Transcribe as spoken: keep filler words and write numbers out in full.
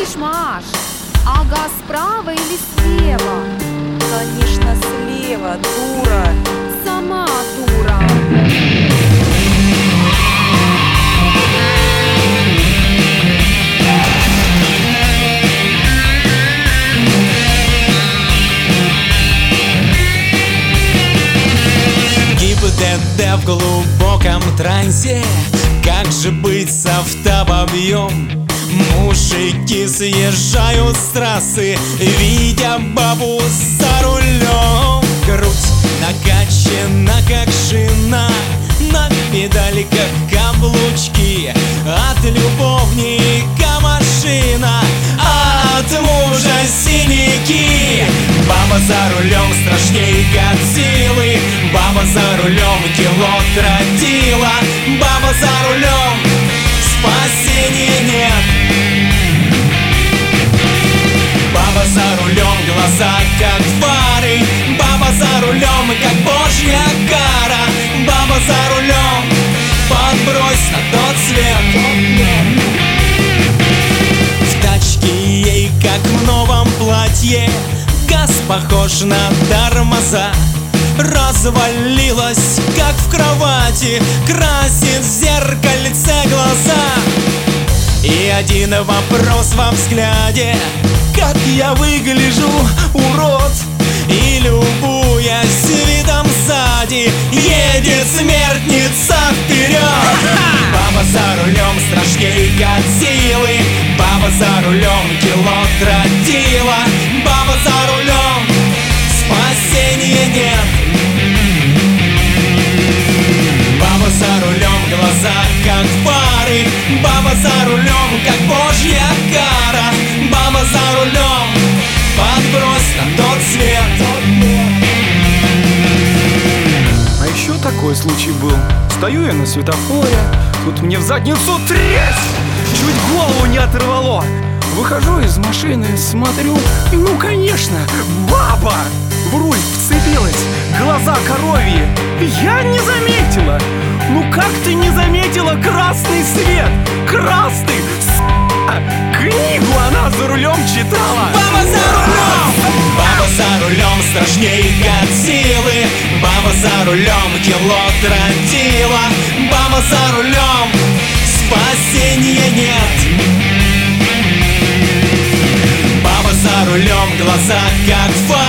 говоришь, Маш? А газ справа или слева? Конечно, слева, дура. Сама дура. ГИБДД в глубоком трансе. Как же быть с автоподъем? Мужики съезжают с трассы, видя бабу за рулем. Грудь накачана, как шина, на педальках каблучки. От любовника машина, а от мужа синяки. Баба за рулем страшней Годзиллы. Баба за рулем кило тротила. Баба за рулем спасения нет. Баба за рулем, глаза как фары. Баба за рулем, как божья кара. Баба за рулем, подбрось на тот свет. В тачке ей, как в новом платье, газ похож на тормоза. Развалилась, как в кровати, красит в зеркальце глаза. И один вопрос во взгляде: как я выгляжу, урод? И любуясь видом сзади, едет смертница вперед. Баба за рулем страшней Годзиллы. Баба за рулем кило тротила. Баба за рулем спасения нет. Баба за рулем, глаза как фары. Баба за рулем, как божья кара. Баба за рулем, подбрось на тот свет. А еще такой случай был. Стою я на светофоре, тут мне в задницу тресь! Чуть голову не оторвало. Выхожу из машины, смотрю, ну конечно, баба! В руль вцепилась, глаза коровьи. Я не заметила. Ну как ты не заметила красный свет? Красный, с***а! Книгу она за рулем читала. Баба за рулем! Баба за рулем страшней Годзиллы. Баба за рулем кило тротила. Баба за рулем спасения нет. Баба за рулем, глаза как фары.